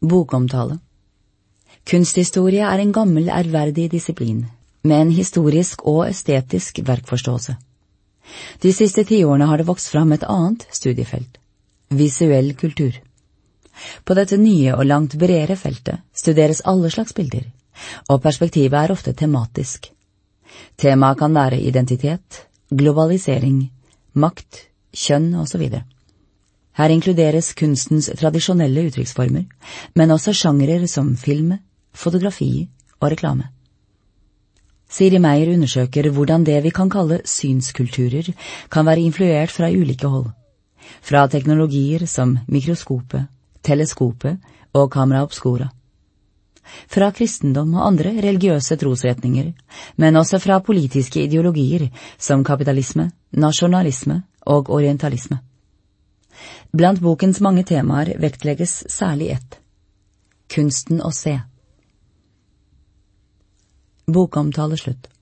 Bokomtale. Kunsthistorie en gammel, ærverdig disiplin, med en historisk og estetisk verkforståelse. De siste 10 årene har det vokst fram et annet studiefelt, visuell kultur. På dette nye og langt bredere feltet studeres alle slags bilder, og perspektivet ofte tematisk. Temaet kan være identitet, globalisering, makt, kjønn og så videre. Her inkluderes kunstens tradisjonelle uttrykksformer, men også sjangrer som film, fotografi og reklame. Siri Meyer undersøker hvordan det vi kan kalle synskulturer kan være influert fra ulike hold. Fra teknologier som mikroskopet, teleskopet og kamera obscura. Fra kristendom og andre religiøse trosretninger, men også fra politiske ideologier som kapitalisme, nasjonalisme og orientalisme. Blant bokens mange temaer vektlegges særlig ett: kunsten å se. Bokomtale slutt.